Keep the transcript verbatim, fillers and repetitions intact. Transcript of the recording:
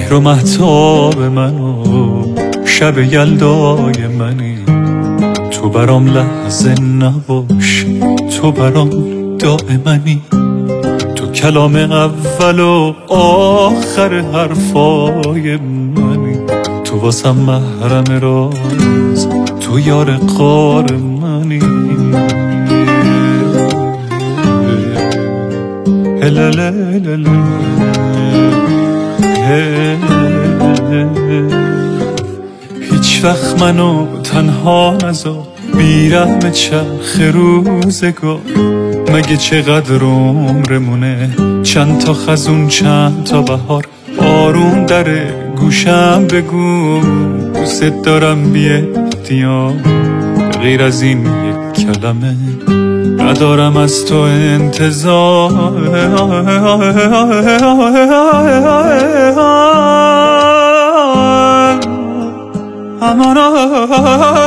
مهر و مهتاب منو شب یلدای منی. تو برام لحظه نباش، تو برام دائمنی. تو کلام اول و آخر حرفای منی. تو واسم محرم راز، تو یار غار منی. هیچ وقت منو تنها نذار، بیرحم چرخ روزگار. مگه چقدر عمرمونه، چند تا خزون چند تا بهار. آروم داره گوشم بگو دوست دارم بی اختیار. غیر از این یک کلمه ندارم از تو انتظار. امان